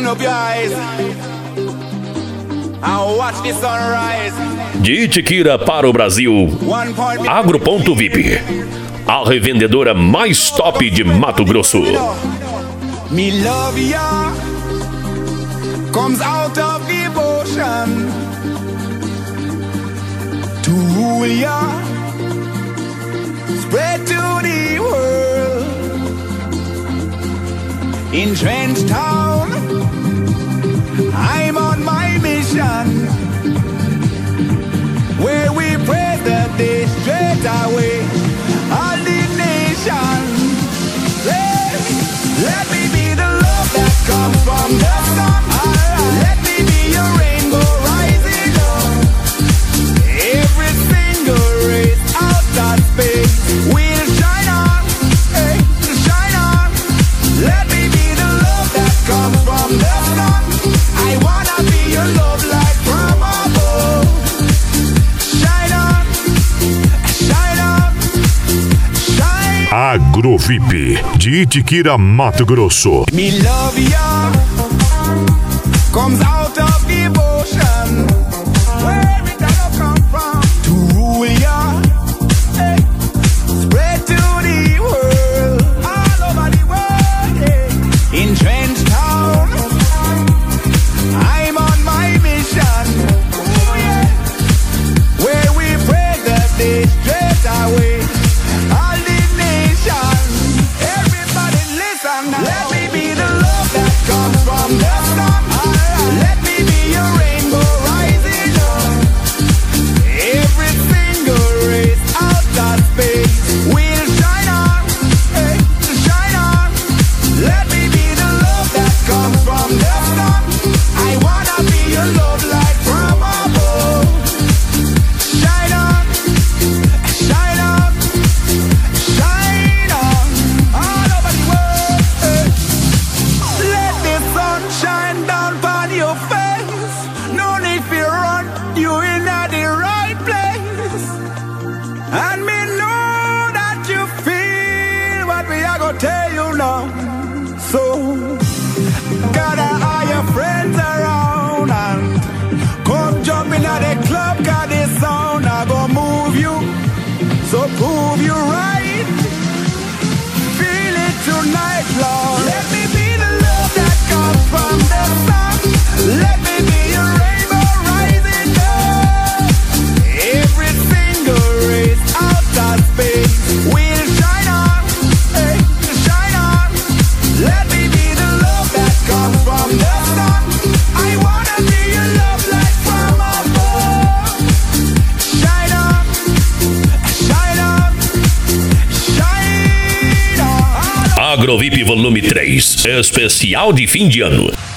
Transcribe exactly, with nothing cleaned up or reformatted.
Open up your eyes and watch the sunrise. De Itiquira para o Brasil, Agro.V I P, a revendedora mais top de Mato Grosso. Me love ya comes out of devotion to rule ya, spread to the world. In Trench Town, I'm on my mission, where we pray that they straight away all the nation. Let, let me be the love that comes from the sun. Let me be your rainbow rising up. Every single race out of space will shine on, hey, shine on. Let me be the love that comes from the sun. I wanna be your love light from above. Shine on, shine on, shine. Agro.V I P, de Itiquira, Mato Grosso. Me love ya comes out of devotion, where it all come from, to rule ya, hey, spread to the world, all over the world, yeah. In Trench Town, I'm on my mission, ooh, yeah, where we pray that they straight away all the nation. Everybody listen now. Let me be the love that comes from the sun. Let me be your rainbow rising up. Every single race out of space will shine on, hey, shine on. Let me be the love that comes from the sun. I wanna be your love light from above. Shine on, shine on, shine on, all over the world, hey. Let the sun shine down on your face. No need to run, you in at the right place. And me know that you feel what we are gonna tell you now. So gather all your friends around and come jump in at the club, cause this sound I gonna move you. So prove you right. Feel it tonight, Lord. Let me be the love that comes from the sun. Let me be your rainbow rising up. Every single race out of space will shine on, hey, shine on. Let me be the love that comes from the sun. I wanna be your love light from above. Shine on, shine on, shine on. Agro.V I P Volume três, especial de fim de ano.